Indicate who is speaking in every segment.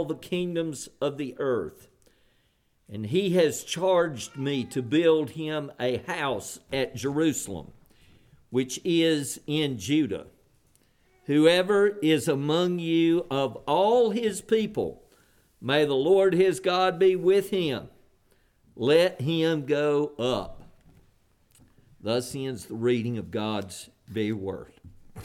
Speaker 1: all the kingdoms of the earth. And he has charged me to build him a house at Jerusalem, which is in Judah. Whoever is among you of all his people, may the Lord his God be with him. Let him go up. Thus ends the reading of God's very word.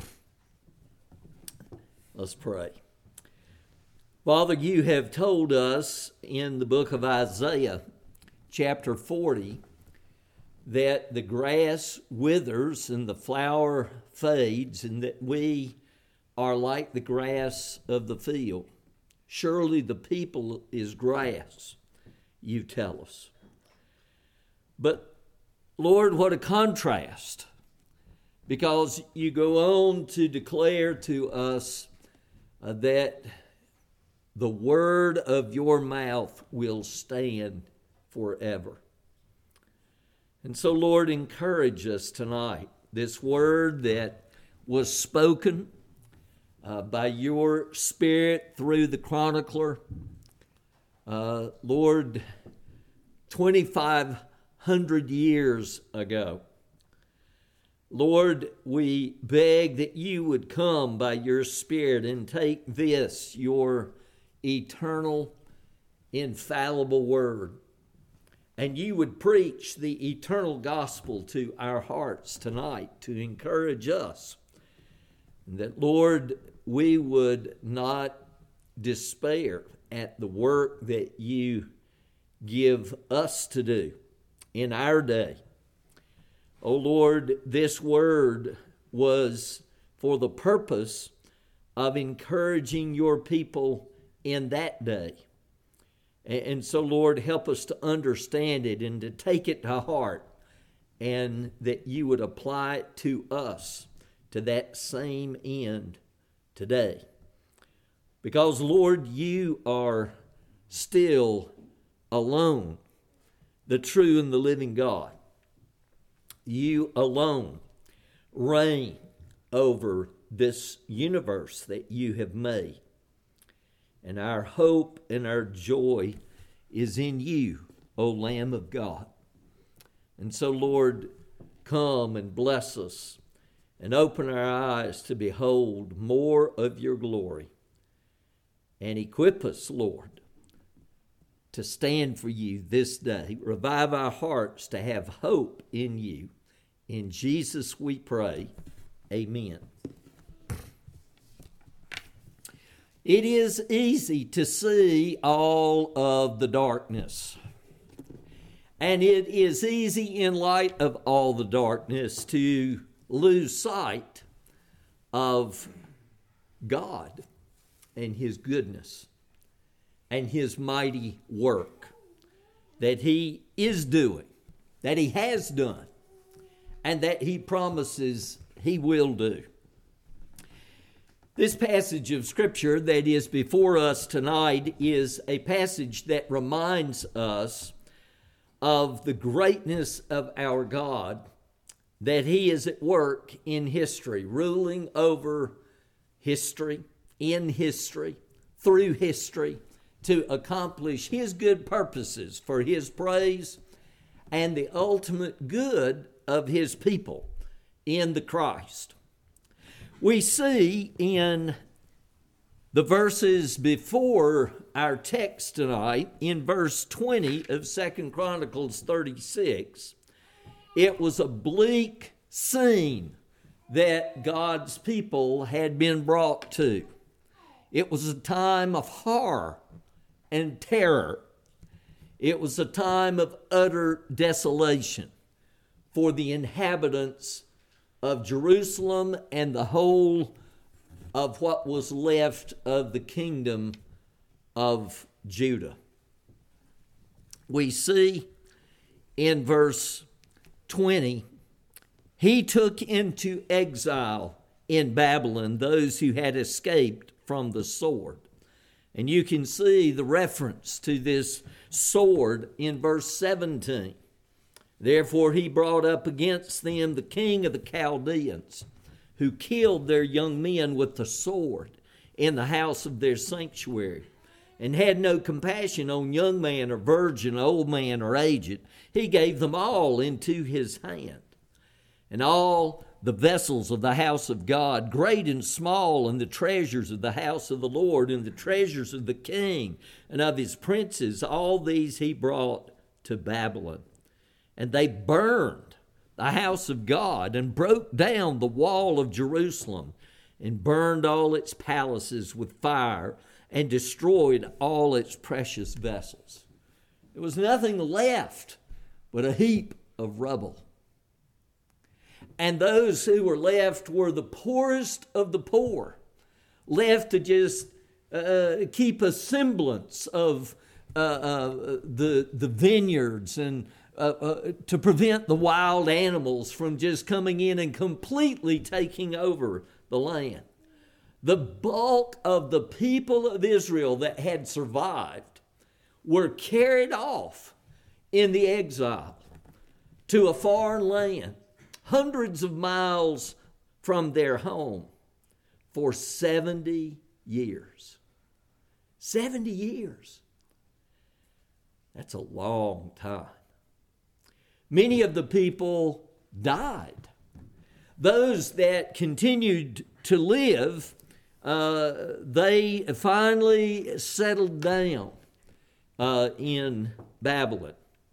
Speaker 1: Let's pray. Father, you have told us in the book of Isaiah, chapter 40, that the grass withers and the flower fades, and that we are like the grass of the field. Surely the people is grass, you tell us. But Lord, what a contrast, because you go on to declare to us that the word of your mouth will stand forever. And so, Lord, encourage us tonight. This word that was spoken by your Spirit through the chronicler, Lord, 2,500 years ago. Lord, we beg that you would come by your Spirit and take this, your eternal, infallible word, and you would preach the eternal gospel to our hearts tonight to encourage us. And that, Lord, we would not despair at the work that you give us to do in our day. Oh Lord, this word was for the purpose of encouraging your people in that day. And so, Lord, help us to understand it and to take it to heart, and that you would apply it to us to that same end today. Because, Lord, you are still alone, the true and the living God. You alone reign over this universe that you have made. And our hope and our joy is in you, O Lamb of God. And so, Lord, come and bless us and open our eyes to behold more of your glory. And equip us, Lord, to stand for you this day. Revive our hearts to have hope in you. In Jesus we pray. Amen. It is easy to see all of the darkness. And it is easy in light of all the darkness to lose sight of God and his goodness and his mighty work that he is doing, that he has done, and that he promises he will do. This passage of Scripture that is before us tonight is a passage that reminds us of the greatness of our God, that he is at work in history, ruling over history, in history, through history, to accomplish his good purposes for his praise and the ultimate good of his people in the Christ. We see in the verses before our text tonight, in verse 20 of 2 Chronicles 36, it was a bleak scene that God's people had been brought to. It was a time of horror and terror. It was a time of utter desolation for the inhabitants of Jerusalem and the whole of what was left of the kingdom of Judah. We see in verse 20, he took into exile in Babylon those who had escaped from the sword. And you can see the reference to this sword in verse 17. Therefore he brought up against them the king of the Chaldeans, who killed their young men with the sword in the house of their sanctuary, and had no compassion on young man or virgin, old man or aged. He gave them all into his hand. And all the vessels of the house of God, great and small, and the treasures of the house of the Lord, and the treasures of the king and of his princes, all these he brought to Babylon. And they burned the house of God, and broke down the wall of Jerusalem, and burned all its palaces with fire, and destroyed all its precious vessels. There was nothing left but a heap of rubble. And those who were left were the poorest of the poor, left to just keep a semblance of the vineyards, and to prevent the wild animals from just coming in and completely taking over the land. The bulk of the people of Israel that had survived were carried off in the exile to a foreign land, hundreds of miles from their home, for 70 years. 70 years. That's a long time. Many of the people died. Those that continued to live, they finally settled down in Babylon.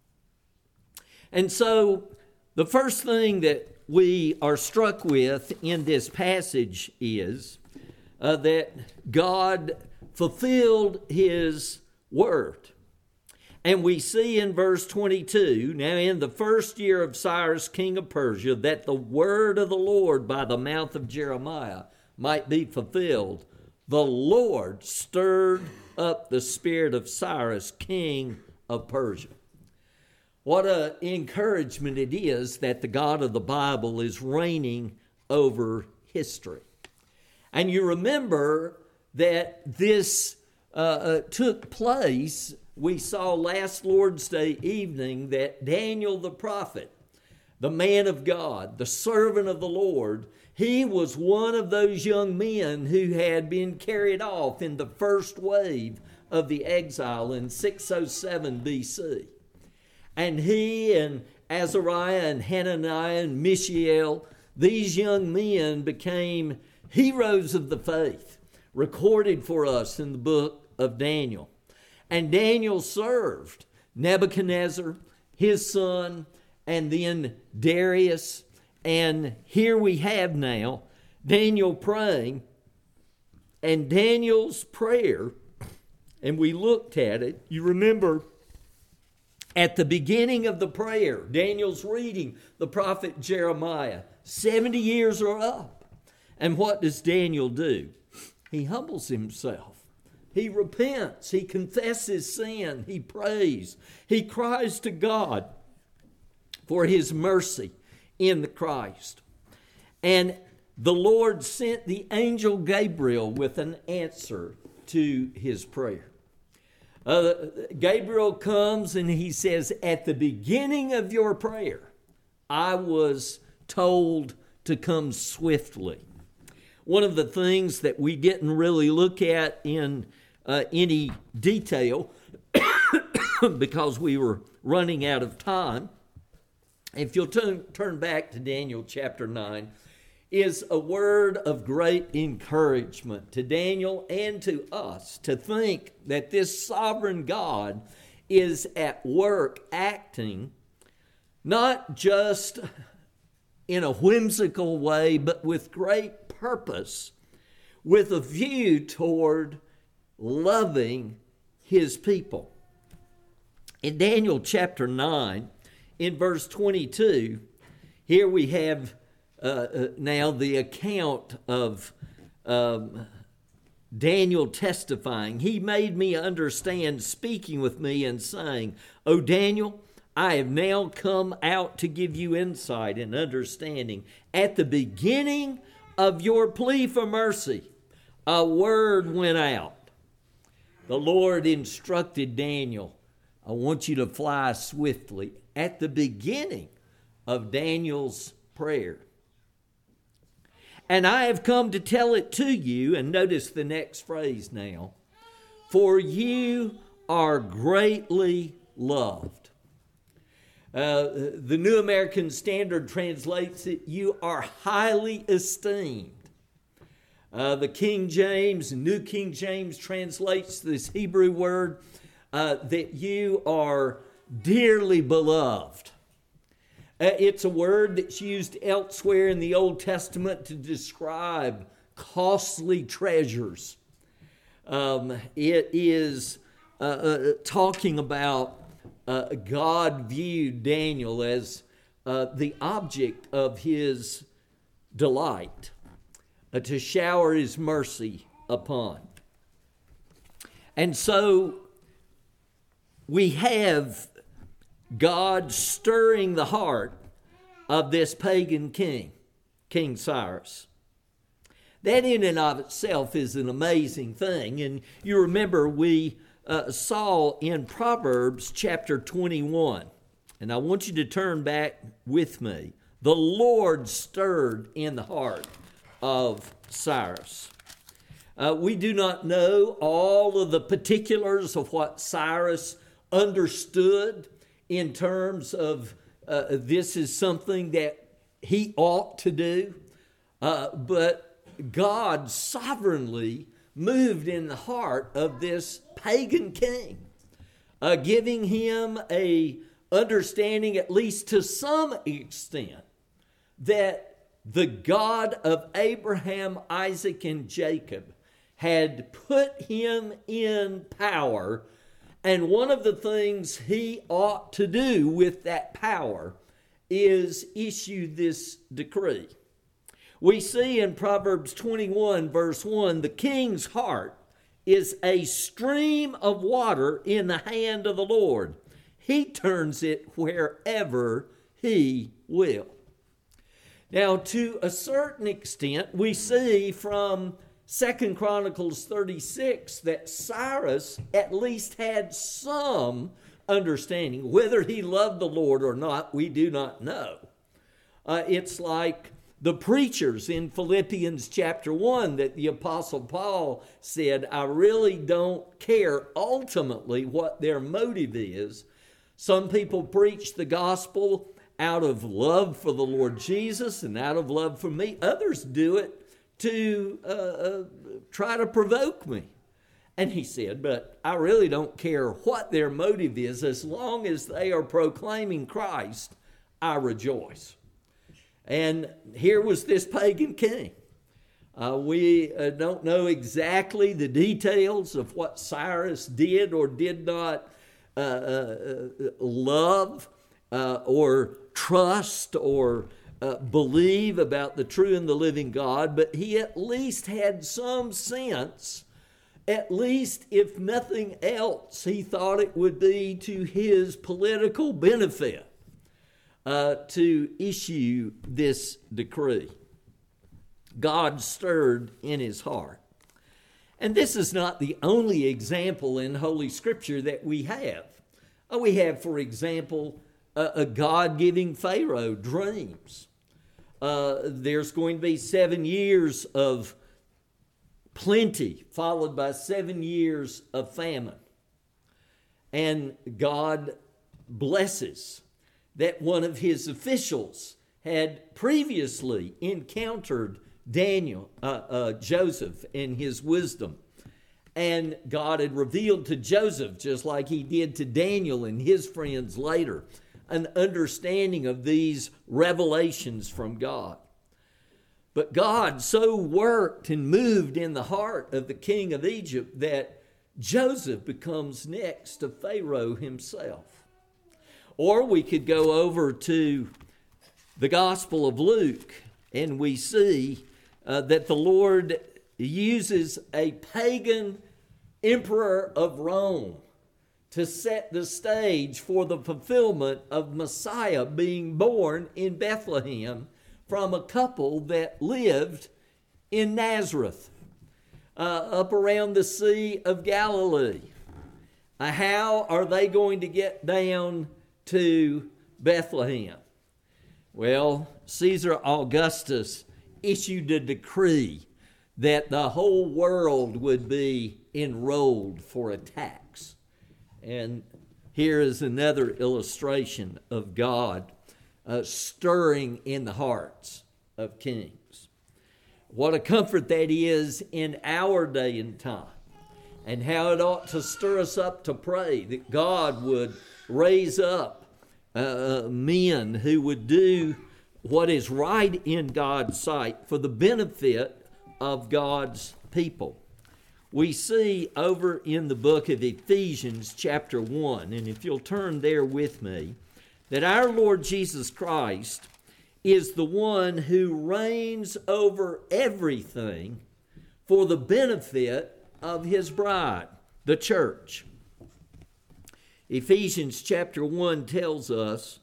Speaker 1: And so the first thing that we are struck with in this passage is that God fulfilled his word. And we see in verse 22, now in the first year of Cyrus, king of Persia, that the word of the Lord by the mouth of Jeremiah might be fulfilled, the Lord stirred up the spirit of Cyrus, king of Persia. What an encouragement it is that the God of the Bible is reigning over history. And you remember that this took place. We saw last Lord's Day evening that Daniel the prophet, the man of God, the servant of the Lord, he was one of those young men who had been carried off in the first wave of the exile in 607 BC. And he and Azariah and Hananiah and Mishael, these young men became heroes of the faith, recorded for us in the book of Daniel. And Daniel served Nebuchadnezzar, his son, and then Darius. And here we have now Daniel praying. And Daniel's prayer, and we looked at it, you remember at the beginning of the prayer, Daniel's reading the prophet Jeremiah. 70 years are up. And what does Daniel do? He humbles himself. He repents. He confesses sin. He prays. He cries to God for his mercy in the Christ. And the Lord sent the angel Gabriel with an answer to his prayer. Gabriel comes and he says, at the beginning of your prayer, I was told to come swiftly. One of the things that we didn't really look at in any detail because we were running out of time, if you'll turn back to Daniel chapter 9, is a word of great encouragement to Daniel and to us to think that this sovereign God is at work acting not just in a whimsical way, but with great purpose, with a view toward loving his people. In Daniel chapter 9, in verse 22, here we have now the account of Daniel testifying. He made me understand, speaking with me and saying, O Daniel, I have now come out to give you insight and understanding. At the beginning of your plea for mercy, a word went out. The Lord instructed Daniel, I want you to fly swiftly. At the beginning of Daniel's prayer. And I have come to tell it to you, and notice the next phrase now, for you are greatly loved. The New American Standard translates it, you are highly esteemed. The King James, New King James translates this Hebrew word that you are dearly beloved. It's a word that's used elsewhere in the Old Testament to describe costly treasures. It is talking about God viewed Daniel as the object of his delight, to shower his mercy upon. And so we have God stirring the heart of this pagan king, King Cyrus. That in and of itself is an amazing thing. And you remember we saw in Proverbs chapter 21, and I want you to turn back with me. The Lord stirred in the heart of Cyrus. We do not know all of the particulars of what Cyrus understood in terms of this is something that he ought to do, but God sovereignly moved in the heart of this pagan king, giving him a understanding, at least to some extent, that the God of Abraham, Isaac, and Jacob had put him in power, and one of the things he ought to do with that power is issue this decree. We see in Proverbs 21, verse 1, the king's heart is a stream of water in the hand of the Lord. He turns it wherever he will. Now, to a certain extent, we see from 2 Chronicles 36 that Cyrus at least had some understanding. Whether he loved the Lord or not, we do not know. It's like the preachers in Philippians chapter 1 that the Apostle Paul said, I really don't care ultimately what their motive is. Some people preach the gospel out of love for the Lord Jesus and out of love for me. Others do it to try to provoke me. And he said, but I really don't care what their motive is. As long as they are proclaiming Christ, I rejoice. And here was this pagan king. We don't know exactly the details of what Cyrus did or did not love or trust or believe about the true and the living God, but he at least had some sense, at least if nothing else, he thought it would be to his political benefit to issue this decree. God stirred in his heart. And this is not the only example in Holy Scripture that we have. We have, for example, a God giving Pharaoh dreams. There's going to be 7 years of plenty, followed by 7 years of famine. And God blesses that one of his officials had previously encountered Joseph in his wisdom. And God had revealed to Joseph, just like he did to Daniel and his friends later, an understanding of these revelations from God. But God so worked and moved in the heart of the king of Egypt that Joseph becomes next to Pharaoh himself. Or we could go over to the Gospel of Luke, and we see that the Lord uses a pagan emperor of Rome to set the stage for the fulfillment of Messiah being born in Bethlehem from a couple that lived in Nazareth, up around the Sea of Galilee. How are they going to get down to Bethlehem? Well, Caesar Augustus issued a decree that the whole world would be enrolled for a tax. And here is another illustration of God stirring in the hearts of kings. What a comfort that is in our day and time, and how it ought to stir us up to pray that God would raise up men who would do what is right in God's sight for the benefit of God's people. We see over in the book of Ephesians chapter 1, and if you'll turn there with me, that our Lord Jesus Christ is the one who reigns over everything for the benefit of his bride, the church. Ephesians chapter 1 tells us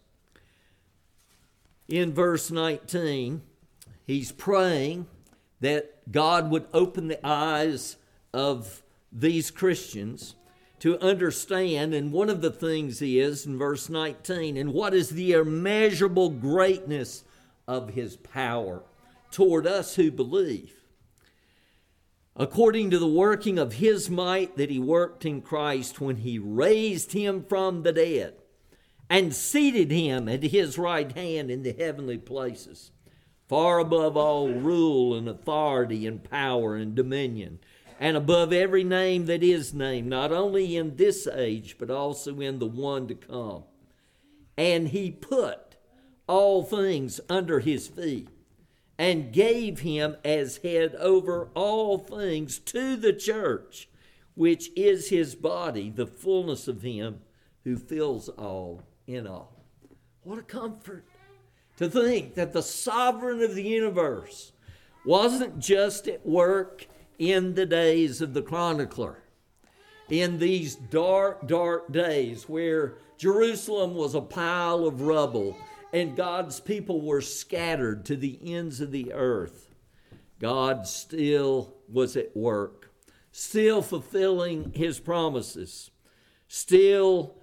Speaker 1: in verse 19, he's praying that God would open the eyes of these Christians to understand, and one of the things is in verse 19, and what is the immeasurable greatness of his power toward us who believe, according to the working of his might that he worked in Christ when he raised him from the dead and seated him at his right hand in the heavenly places, far above all rule and authority and power and dominion, and above every name that is named, not only in this age, but also in the one to come. And he put all things under his feet, and gave him as head over all things to the church, which is his body, the fullness of him who fills all in all. What a comfort to think that the sovereign of the universe wasn't just at work in the days of the chronicler, in these dark, dark days where Jerusalem was a pile of rubble and God's people were scattered to the ends of the earth. God still was at work, still fulfilling his promises, still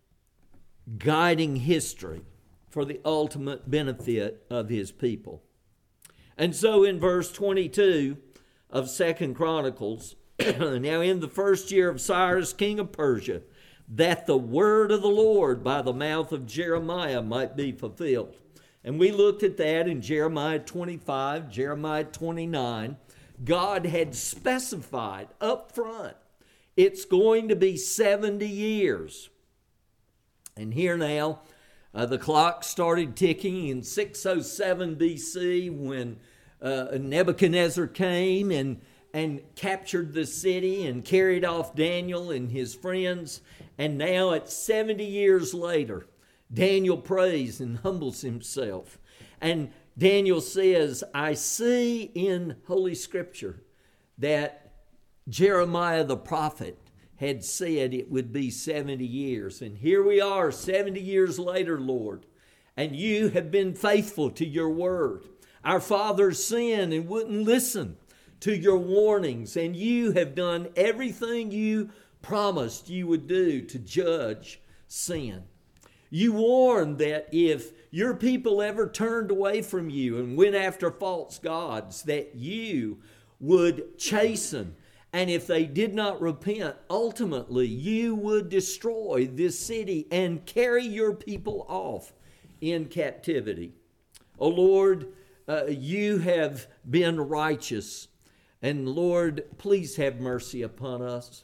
Speaker 1: guiding history for the ultimate benefit of his people. And so in verse 22 of 2 Chronicles, now in the first year of Cyrus, king of Persia, that the word of the Lord by the mouth of Jeremiah might be fulfilled. And we looked at that in Jeremiah 25, Jeremiah 29. God had specified up front, it's going to be 70 years. And here now, the clock started ticking in 607 BC when Nebuchadnezzar came and captured the city and carried off Daniel and his friends. And now at 70 years later, Daniel prays and humbles himself. And Daniel says, I see in Holy Scripture that Jeremiah the prophet had said it would be 70 years. And here we are 70 years later, Lord, and you have been faithful to your word. Our fathers sinned and wouldn't listen to your warnings, and you have done everything you promised you would do to judge sin. You warned that if your people ever turned away from you and went after false gods, that you would chasten. And if they did not repent, ultimately you would destroy this city and carry your people off in captivity. Oh Lord, you have been righteous. And Lord, please have mercy upon us.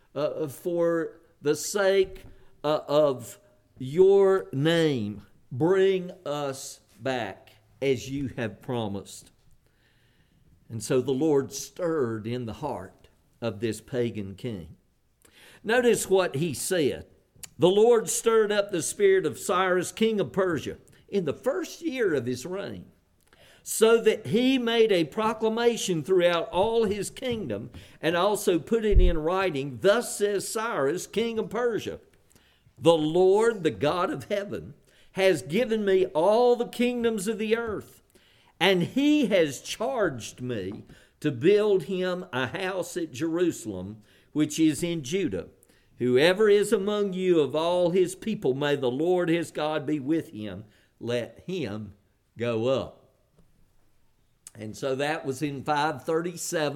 Speaker 1: For the sake of your name, bring us back as you have promised. And so the Lord stirred in the heart of this pagan king. Notice what he said. The Lord stirred up the spirit of Cyrus, king of Persia, in the first year of his reign, so that he made a proclamation throughout all his kingdom and also put it in writing. Thus says Cyrus, king of Persia, the Lord, the God of heaven, has given me all the kingdoms of the earth, and he has charged me to build him a house at Jerusalem, which is in Judah. Whoever is among you of all his people, may the Lord his God be with him. Let him go up. And so that was in 537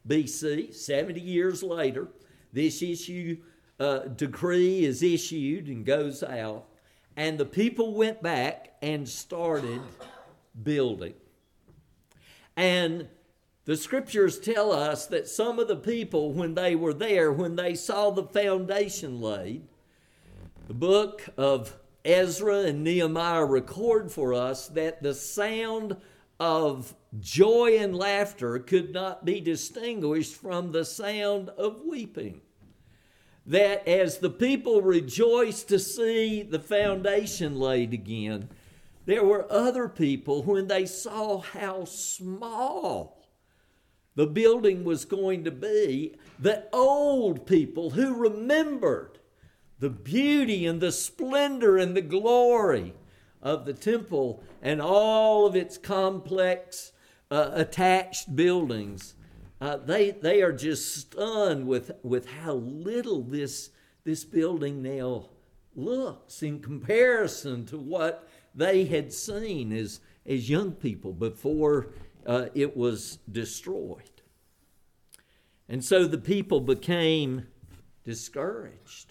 Speaker 1: BC, 70 years later, this decree is issued and goes out. And the people went back and started building. And the scriptures tell us that some of the people, when they were there, when they saw the foundation laid, the book of Ezra and Nehemiah record for us that the sound of joy and laughter could not be distinguished from the sound of weeping. That as the people rejoiced to see the foundation laid again, there were other people, when they saw how small the building was going to be, the old people who remembered the beauty and the splendor and the glory of the temple and all of its complex attached buildings, they are just stunned with how little this building now looks in comparison to what they had seen as young people before it was destroyed. And so the people became discouraged.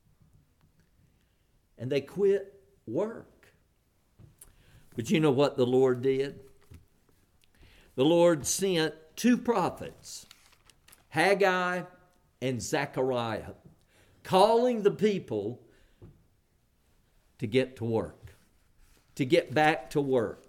Speaker 1: And they quit work. But you know what the Lord did? The Lord sent 2 prophets, Haggai and Zechariah, calling the people to get to work, to get back to work.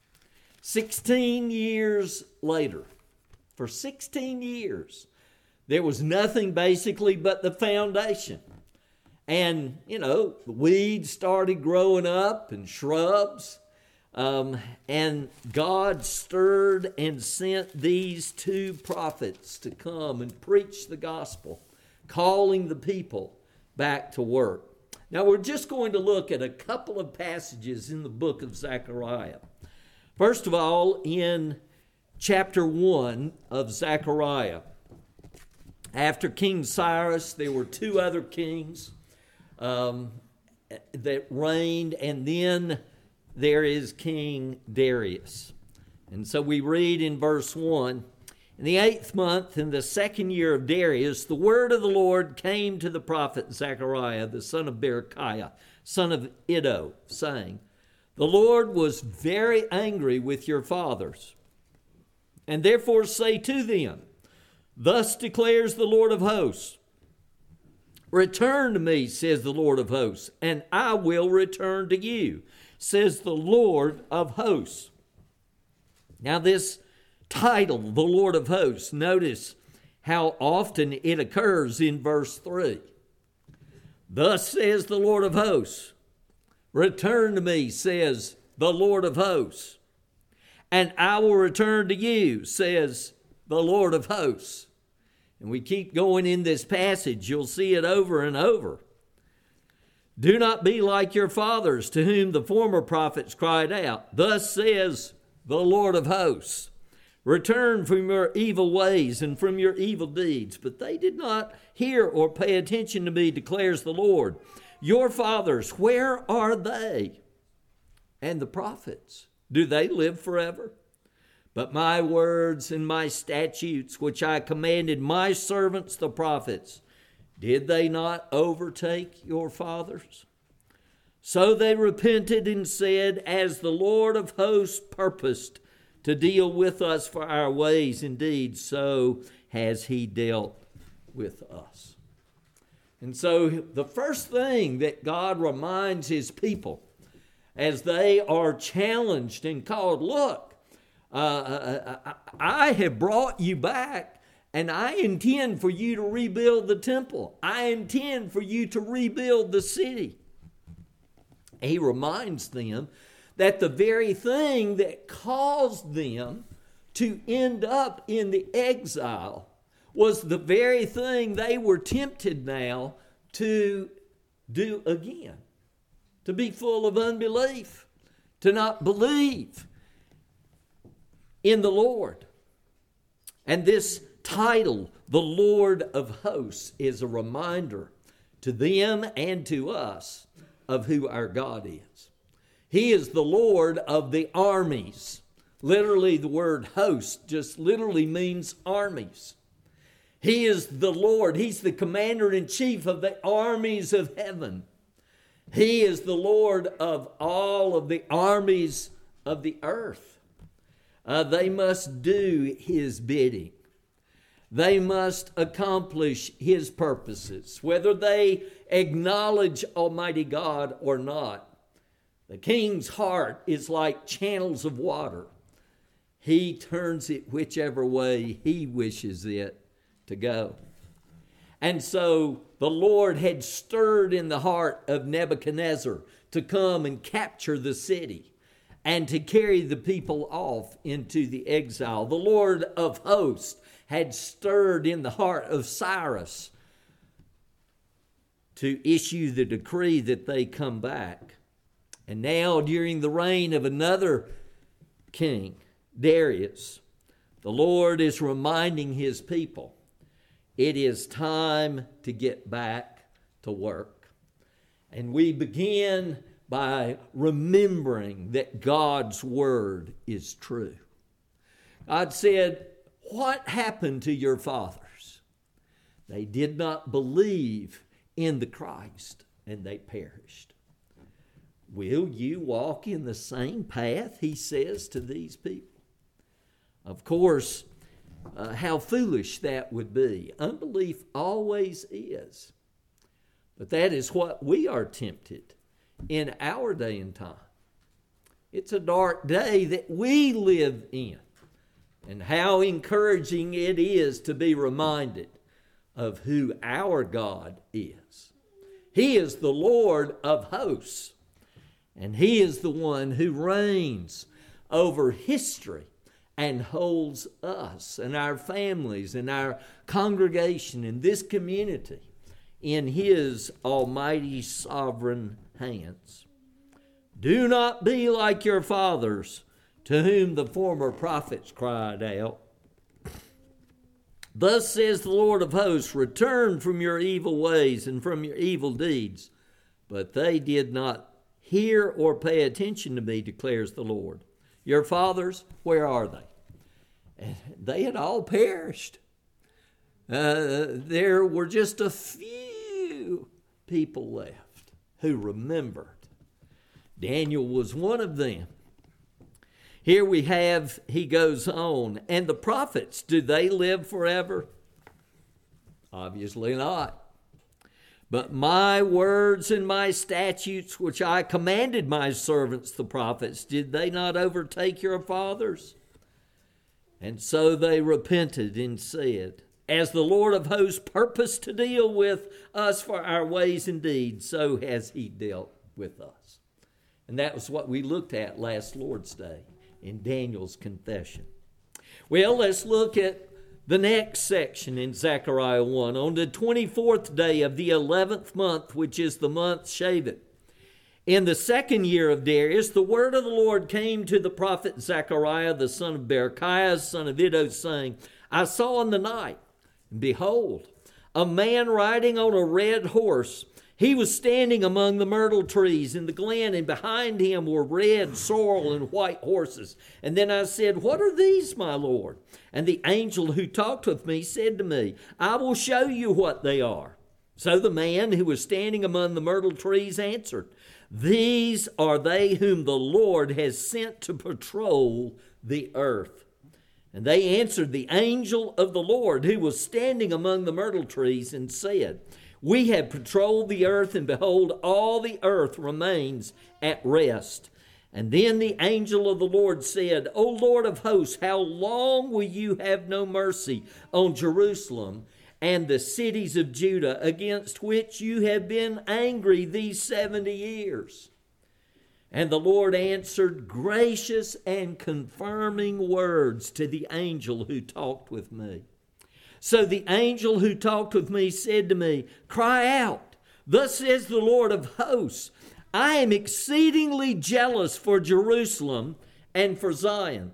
Speaker 1: 16 years later, for 16 years, there was nothing basically but the foundation. And, weeds started growing up and shrubs. And God stirred and sent these 2 prophets to come and preach the gospel, calling the people back to work. Now, we're just going to look at a couple of passages in the book of Zechariah. First of all, in chapter 1 of Zechariah, after King Cyrus, there were 2 other kings that reigned, and then there is King Darius. And so we read in verse 1, in the 8th month, in the 2nd year of Darius, the word of the Lord came to the prophet Zechariah, the son of Berechiah, son of Iddo, saying, the Lord was very angry with your fathers, and therefore say to them, thus declares the Lord of hosts, return to me, says the Lord of hosts, and I will return to you, says the Lord of hosts. Now this title, the Lord of hosts, notice how often it occurs in verse 3. Thus says the Lord of hosts, return to me, says the Lord of hosts, and I will return to you, says the Lord of hosts. And we keep going in this passage. You'll see it over and over. Do not be like your fathers, to whom the former prophets cried out. Thus says the Lord of hosts, return from your evil ways and from your evil deeds. But they did not hear or pay attention to me, declares the Lord. Your fathers, where are they? And the prophets, do they live forever? But my words and my statutes, which I commanded my servants the prophets, did they not overtake your fathers? So they repented and said, as the Lord of hosts purposed to deal with us for our ways, indeed, so has he dealt with us. And so the first thing that God reminds his people as they are challenged and called, look, I have brought you back, and I intend for you to rebuild the temple. I intend for you to rebuild the city. He reminds them that the very thing that caused them to end up in the exile was the very thing they were tempted now to do again. To be full of unbelief, to not believe in the Lord. And this title, the Lord of hosts, is a reminder to them and to us of who our God is. He is the Lord of the armies. Literally, the word host just literally means armies. He is the Lord. He's the commander-in-chief of the armies of heaven. He is the Lord of all of the armies of the earth. They must do His bidding. They must accomplish His purposes, whether they acknowledge Almighty God or not. The king's heart is like channels of water. He turns it whichever way He wishes it to go. And so the Lord had stirred in the heart of Nebuchadnezzar to come and capture the city and to carry the people off into the exile. The Lord of hosts had stirred in the heart of Cyrus to issue the decree that they come back. And now, during the reign of another king, Darius, the Lord is reminding His people, it is time to get back to work. And we begin by remembering that God's word is true. God said, what happened to your fathers? They did not believe in the Christ, and they perished. Will you walk in the same path, He says to these people? Of course, how foolish that would be. Unbelief always is. But that is what we are tempted in our day and time. It's a dark day that we live in. And how encouraging it is to be reminded of who our God is. He is the Lord of hosts. And He is the one who reigns over history and holds us and our families and our congregation and this community in His almighty sovereign hands. Do not be like your fathers, to whom the former prophets cried out. Thus says the Lord of hosts, return from your evil ways and from your evil deeds. But they did not hear or pay attention to me, declares the Lord. Your fathers, where are they? And they had all perished. There were just a few people left who remembered. Daniel was one of them. Here we have, he goes on, and the prophets, do they live forever? Obviously not. But my words and my statutes, which I commanded my servants, the prophets, did they not overtake your fathers? And so they repented and said, as the Lord of hosts purposed to deal with us for our ways and deeds, so has He dealt with us. And that was what we looked at last Lord's Day in Daniel's confession. Well, let's look at the next section in Zechariah 1. On the 24th day of the 11th month, which is the month Shevat, in the second year of Darius, the word of the Lord came to the prophet Zechariah, the son of Berechiah, son of Iddo, saying, I saw in the night, and behold, a man riding on a red horse. He was standing among the myrtle trees in the glen, and behind him were red, sorrel, and white horses. And then I said, what are these, my Lord? And the angel who talked with me said to me, I will show you what they are. So the man who was standing among the myrtle trees answered, these are they whom the Lord has sent to patrol the earth. And they answered the angel of the Lord who was standing among the myrtle trees and said, we have patrolled the earth, and behold, all the earth remains at rest. And then the angel of the Lord said, O Lord of hosts, how long will you have no mercy on Jerusalem and the cities of Judah, against which you have been angry these 70 years? And the Lord answered gracious and confirming words to the angel who talked with me. So the angel who talked with me said to me, cry out, thus says the Lord of hosts, I am exceedingly jealous for Jerusalem and for Zion.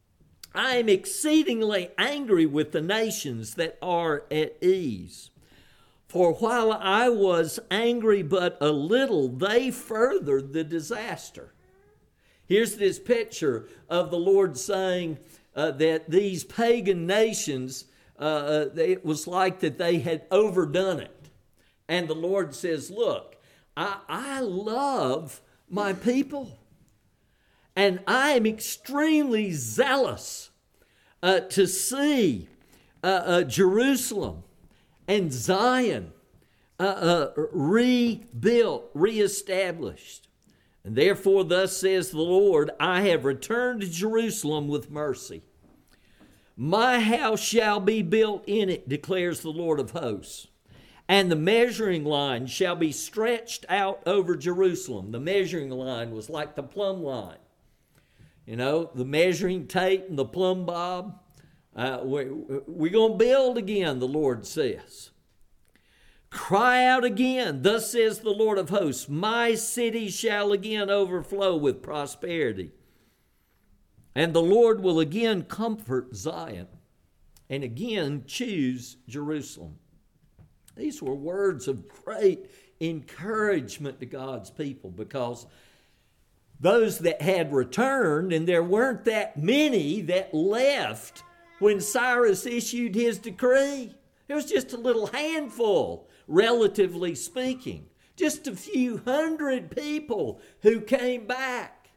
Speaker 1: I am exceedingly angry with the nations that are at ease. For while I was angry but a little, they furthered the disaster. Here's this picture of the Lord saying that these pagan nations it was like that they had overdone it. And the Lord says, look, I love my people. And I am extremely zealous to see Jerusalem and Zion rebuilt, reestablished. And therefore, thus says the Lord, I have returned to Jerusalem with mercy. My house shall be built in it, declares the Lord of hosts. And the measuring line shall be stretched out over Jerusalem. The measuring line was like the plumb line. You know, the measuring tape and the plumb bob. We're going to build again, the Lord says. Cry out again, thus says the Lord of hosts, my city shall again overflow with prosperity. And the Lord will again comfort Zion and again choose Jerusalem. These were words of great encouragement to God's people, because those that had returned, and there weren't that many that left when Cyrus issued his decree. It was just a little handful, relatively speaking. Just a few hundred people who came back.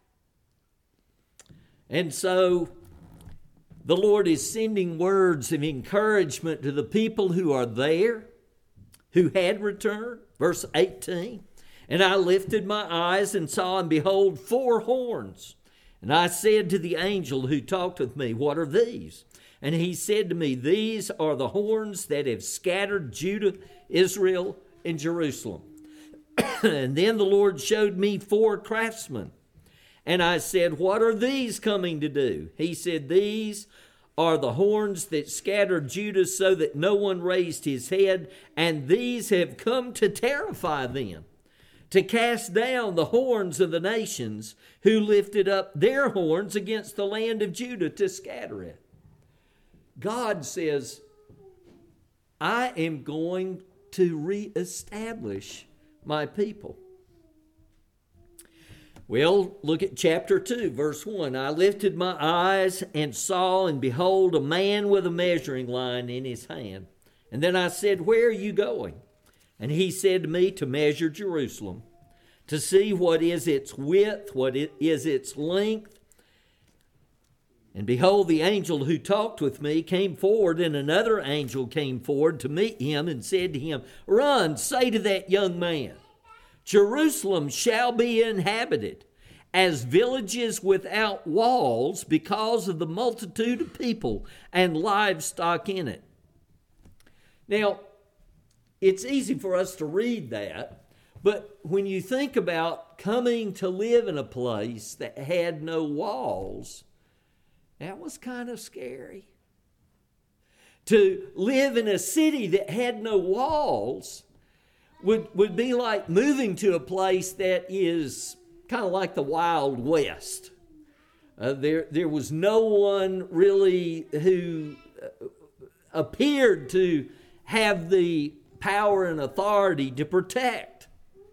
Speaker 1: And so the Lord is sending words of encouragement to the people who are there, who had returned. Verse 18, and I lifted my eyes and saw, and behold, 4 horns. And I said to the angel who talked with me, what are these? And he said to me, these are the horns that have scattered Judah, Israel, and Jerusalem. And then the Lord showed me 4 craftsmen. And I said, what are these coming to do? He said, these are the horns that scattered Judah so that no one raised his head. And these have come to terrify them, to cast down the horns of the nations who lifted up their horns against the land of Judah to scatter it. God says, I am going to reestablish my people. Well, look at chapter 2, verse 1. I lifted my eyes and saw, and behold, a man with a measuring line in his hand. And then I said, where are you going? And he said to me, to measure Jerusalem, to see what is its width, what is its length. And behold, the angel who talked with me came forward, and another angel came forward to meet him and said to him, run, say to that young man, Jerusalem shall be inhabited as villages without walls because of the multitude of people and livestock in it. Now, it's easy for us to read that, but when you think about coming to live in a place that had no walls, that was kind of scary. To live in a city that had no walls would be like moving to a place that is kind of like the Wild West. There was no one really who appeared to have the power and authority to protect.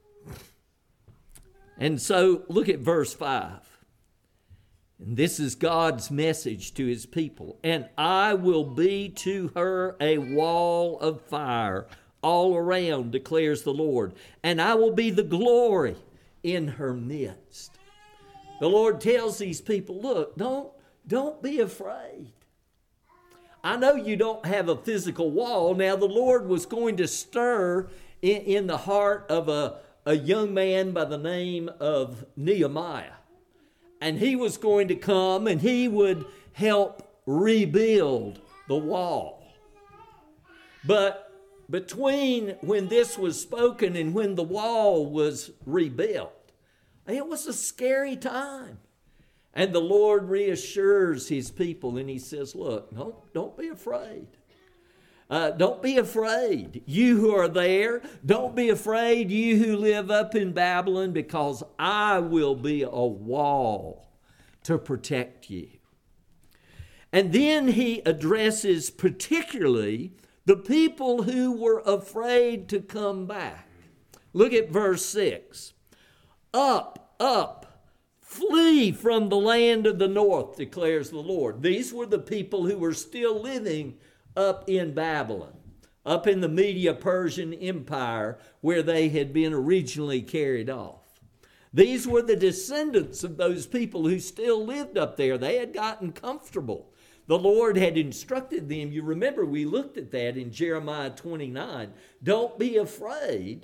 Speaker 1: And so look at verse 5. And this is God's message to his people. And I will be to her a wall of fire all around, declares the Lord. And I will be the glory in her midst. The Lord tells these people, look, don't be afraid. I know you don't have a physical wall. Now the Lord was going to stir in the heart of a young man by the name of Nehemiah. And he was going to come and he would help rebuild the wall. But between when this was spoken and when the wall was rebuilt, it was a scary time. And the Lord reassures his people and he says, look, don't be afraid. Don't be afraid, you who are there. Don't be afraid, you who live up in Babylon, because I will be a wall to protect you. And then he addresses particularly the people who were afraid to come back. Look at verse 6. Up, up, flee from the land of the north, declares the Lord. These were the people who were still living up in Babylon, up in the Medo-Persian Empire where they had been originally carried off. These were the descendants of those people who still lived up there. They had gotten comfortable. The Lord had instructed them. You remember we looked at that in Jeremiah 29. Don't be afraid.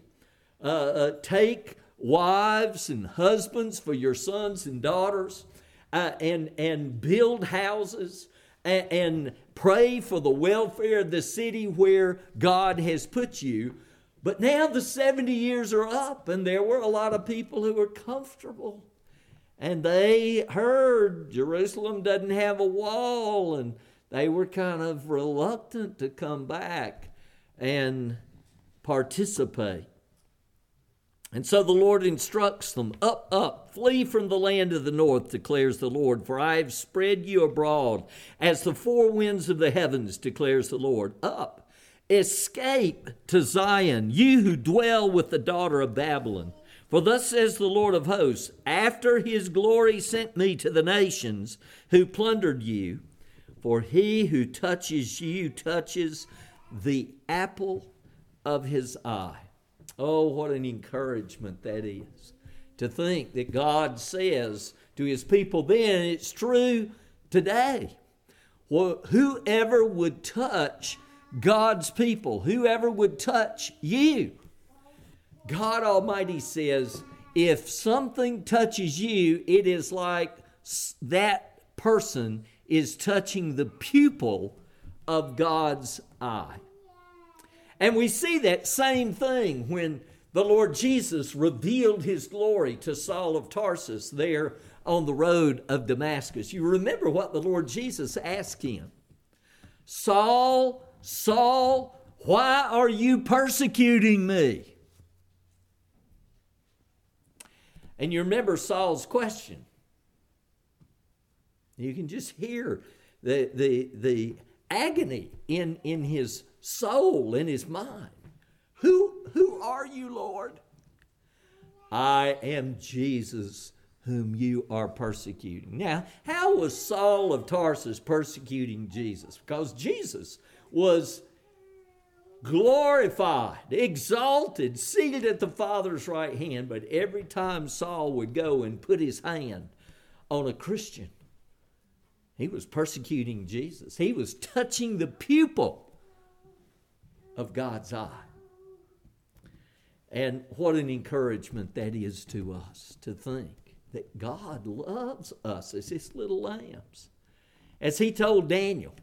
Speaker 1: Take wives and husbands for your sons and daughters, and build houses, and pray for the welfare of the city where God has put you. But now the 70 years are up, and there were a lot of people who were comfortable. And they heard Jerusalem doesn't have a wall, and they were kind of reluctant to come back and participate. And so the Lord instructs them, up, up, flee from the land of the north, declares the Lord, for I have spread you abroad as the four winds of the heavens, declares the Lord. Up, escape to Zion, you who dwell with the daughter of Babylon. For thus says the Lord of hosts, after his glory sent me to the nations who plundered you, for he who touches you touches the apple of his eye. Oh, what an encouragement that is, to think that God says to his people then, it's true today. Well, whoever would touch God's people, whoever would touch you, God Almighty says, if something touches you, it is like that person is touching the pupil of God's eye. And we see that same thing when the Lord Jesus revealed his glory to Saul of Tarsus there on the road of Damascus. You remember what the Lord Jesus asked him. Saul, Saul, why are you persecuting me? And you remember Saul's question. You can just hear the agony in his soul, in his mind. Who are you, Lord? I am Jesus whom you are persecuting. Now, how was Saul of Tarsus persecuting Jesus? Because Jesus was glorified, exalted, seated at the Father's right hand. But every time Saul would go and put his hand on a Christian, he was persecuting Jesus. He was touching the pupil of God's eye. And what an encouragement that is to us, to think that God loves us as his little lambs. As he told Daniel,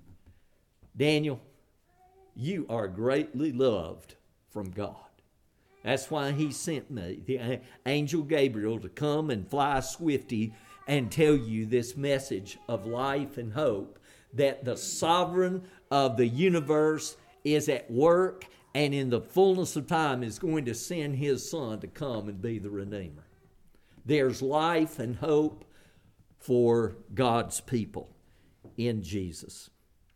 Speaker 1: Daniel, you are greatly loved from God. That's why he sent me, the angel Gabriel, to come and fly swiftly and tell you this message of life and hope, that the sovereign of the universe is at work and in the fullness of time is going to send his Son to come and be the Redeemer. There's life and hope for God's people in Jesus.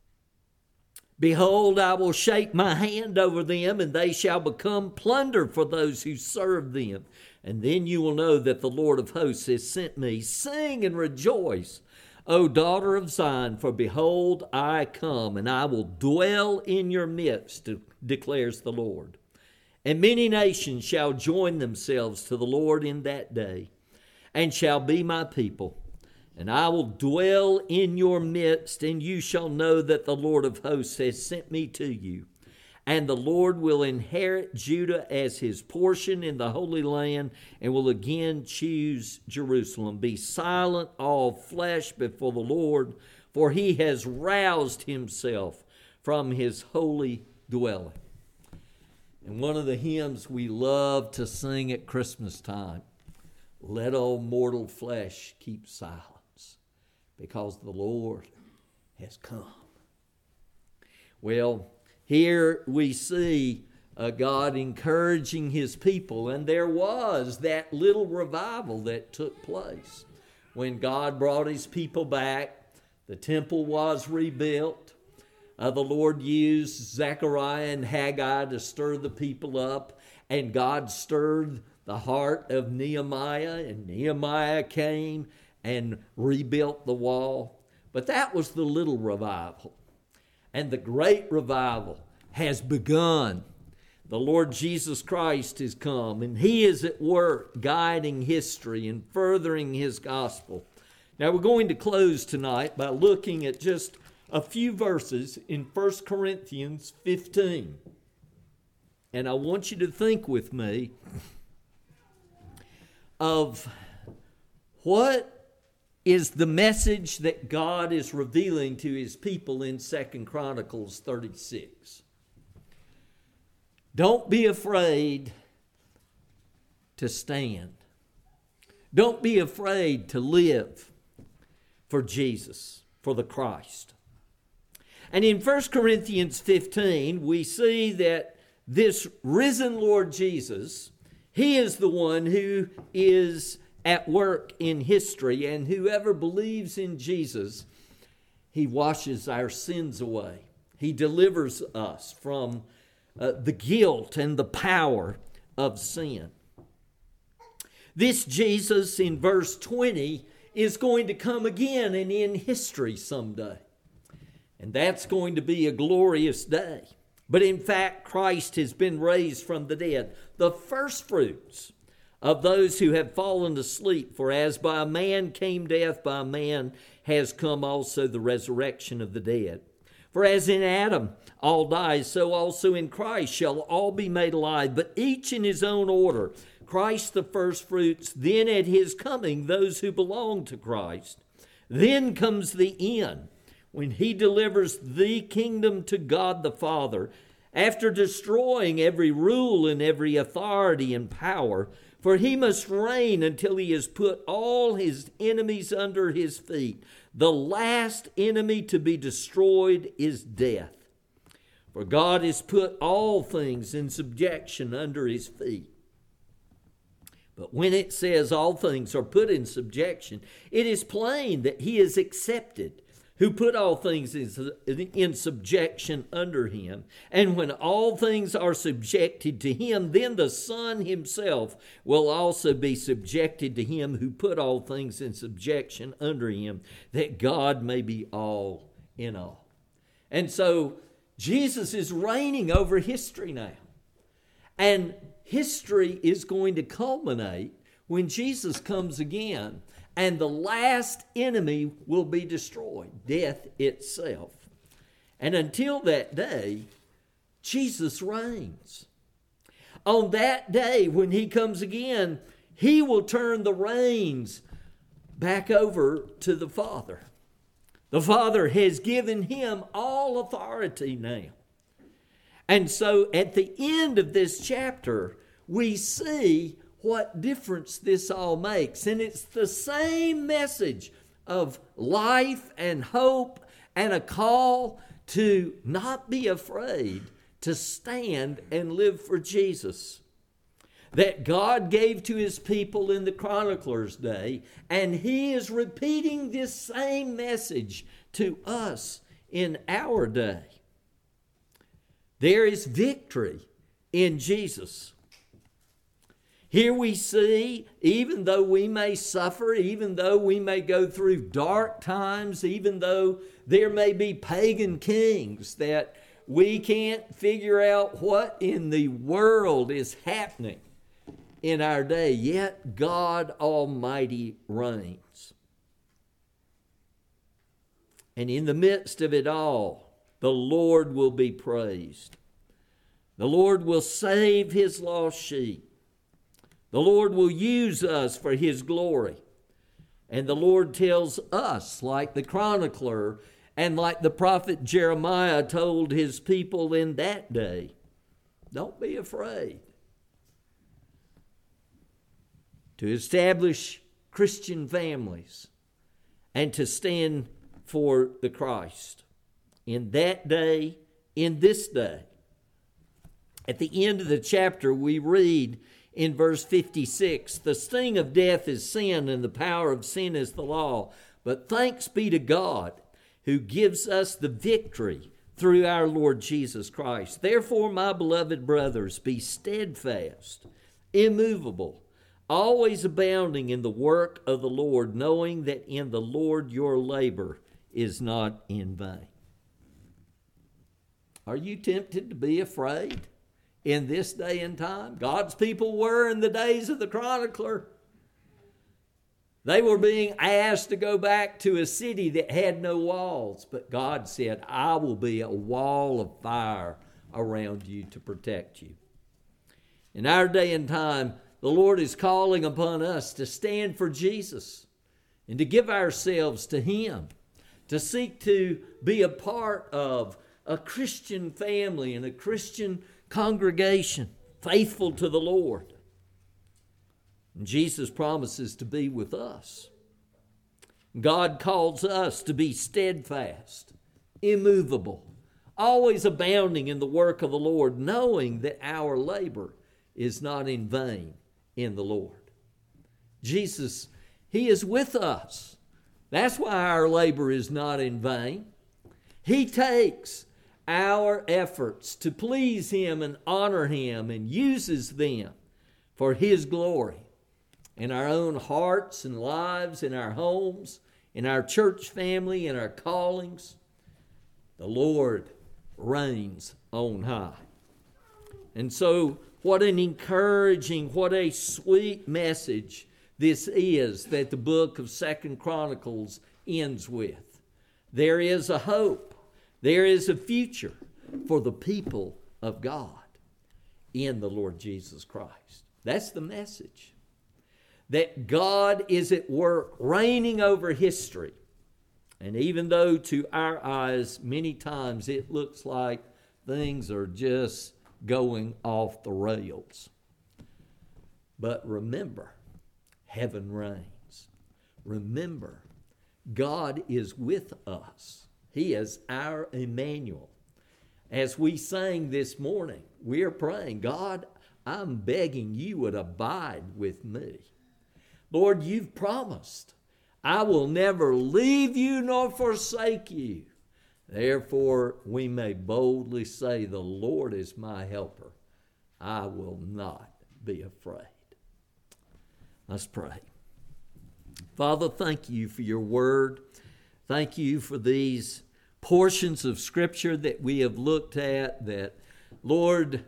Speaker 1: Behold, I will shake my hand over them, and they shall become plunder for those who serve them. And then you will know that the Lord of hosts has sent me. Sing and rejoice, O daughter of Zion, for behold, I come, and I will dwell in your midst, declares the Lord. And many nations shall join themselves to the Lord in that day, and shall be my people. And I will dwell in your midst, and you shall know that the Lord of hosts has sent me to you. And the Lord will inherit Judah as his portion in the Holy Land, and will again choose Jerusalem. Be silent, all flesh, before the Lord, for he has roused himself from his holy dwelling. And one of the hymns we love to sing at Christmas time, let all mortal flesh keep silence, because the Lord has come. Well, here we see God encouraging his people, and there was that little revival that took place. When God brought his people back, the temple was rebuilt. The Lord used Zechariah and Haggai to stir the people up, and God stirred the heart of Nehemiah, and Nehemiah came and rebuilt the wall. But that was the little revival. and the great revival has begun. The Lord Jesus Christ has come, and He is at work guiding history and furthering His gospel. Now we're going to close tonight by looking at just a few verses in 1 Corinthians 15. And I want you to think with me of what is the message that God is revealing to His people in 2 Chronicles 36. Don't be afraid to stand. Don't be afraid to live for Jesus, for the Christ. And in 1 Corinthians 15, we see that this risen Lord Jesus, He is the one who is at work in history, and whoever believes in Jesus, He washes our sins away. He delivers us from the guilt and the power of sin. This Jesus in verse 20 is going to come again and in history someday. And that's going to be a glorious day. But in fact, Christ has been raised from the dead, the first fruits of those who have fallen asleep. For as by a man came death, by a man has come also the resurrection of the dead. For as in Adam all die, so also in Christ shall all be made alive, but each in his own order. Christ the first fruits, then at His coming those who belong to Christ. Then comes the end, when He delivers the kingdom to God the Father, after destroying every rule and every authority and power. For He must reign until He has put all His enemies under His feet. The last enemy to be destroyed is death. For God has put all things in subjection under His feet. But when it says all things are put in subjection, it is plain that He is accepted, who put all things in subjection under Him. And when all things are subjected to Him, then the Son Himself will also be subjected to Him who put all things in subjection under Him, that God may be all in all. And so Jesus is reigning over history now. And history is going to culminate when Jesus comes again, and the last enemy will be destroyed, death itself. And until that day, Jesus reigns. On that day, when He comes again, He will turn the reins back over to the Father. The Father has given Him all authority now. And so at the end of this chapter, we see what difference this all makes. And it's the same message of life and hope and a call to not be afraid, to stand and live for Jesus, that God gave to His people in the chronicler's day. And He is repeating this same message to us in our day. There is victory in Jesus. Here we see, even though we may suffer, even though we may go through dark times, even though there may be pagan kings that we can't figure out what in the world is happening in our day, yet God Almighty reigns. And in the midst of it all, the Lord will be praised. The Lord will save His lost sheep. The Lord will use us for His glory. And the Lord tells us, like the chronicler and like the prophet Jeremiah told his people in that day, don't be afraid. To establish Christian families and to stand for the Christ. In that day, in this day. At the end of the chapter, we read in verse 56, the sting of death is sin, and the power of sin is the law. But thanks be to God, who gives us the victory through our Lord Jesus Christ. Therefore, my beloved brothers, be steadfast, immovable, always abounding in the work of the Lord, knowing that in the Lord your labor is not in vain. Are you tempted to be afraid in this day and time? God's people were in the days of the chronicler. They were being asked to go back to a city that had no walls. But God said, I will be a wall of fire around you to protect you. In our day and time, the Lord is calling upon us to stand for Jesus and to give ourselves to Him, to seek to be a part of a Christian family and a Christian congregation, faithful to the Lord. And Jesus promises to be with us. God calls us to be steadfast, immovable, always abounding in the work of the Lord, knowing that our labor is not in vain in the Lord. Jesus, He is with us. That's why our labor is not in vain. He takes our efforts to please Him and honor Him and uses them for His glory in our own hearts and lives, in our homes, in our church family, in our callings. The Lord reigns on high. And so, what an encouraging, what a sweet message this is that the book of 2 Chronicles ends with. There is a hope. There is a future for the people of God in the Lord Jesus Christ. That's the message. That God is at work reigning over history. And even though to our eyes many times it looks like things are just going off the rails. But remember, heaven reigns. Remember, God is with us. He is our Emmanuel. As we sang this morning, we are praying, God, I'm begging you would abide with me. Lord, you've promised, I will never leave you nor forsake you. Therefore, we may boldly say, the Lord is my helper. I will not be afraid. Let's pray. Father, thank you for your word. Thank you for these portions of Scripture that we have looked at that, Lord,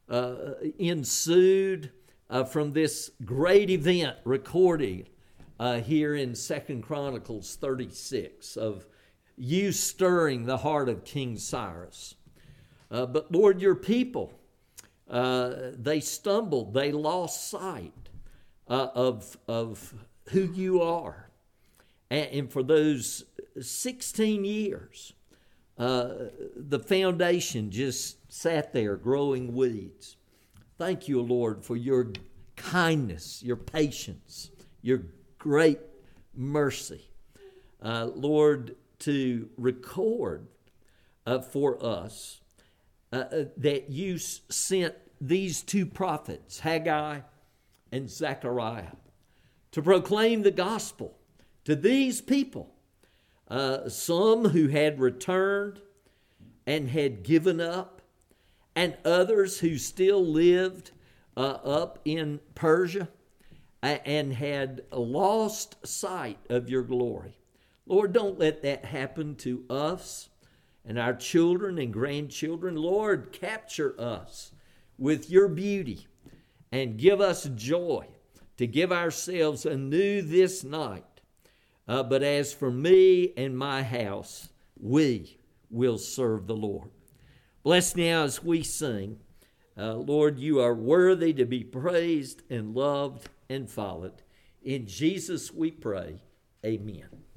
Speaker 1: ensued from this great event recorded here in 2 Chronicles 36 of you stirring the heart of King Cyrus. But Lord, your people, they stumbled, they lost sight of who you are. And for those 16 years, the foundation just sat there growing weeds. Thank you, Lord, for your kindness, your patience, your great mercy. Lord, to record for us that you sent these two prophets, Haggai and Zechariah, to proclaim the gospel to these people, some who had returned and had given up, and others who still lived up in Persia and had lost sight of your glory. Lord, don't let that happen to us and our children and grandchildren. Lord, capture us with your beauty and give us joy to give ourselves anew this night. But as for me and my house, we will serve the Lord. Bless now as we sing. Lord, you are worthy to be praised and loved and followed. In Jesus we pray. Amen.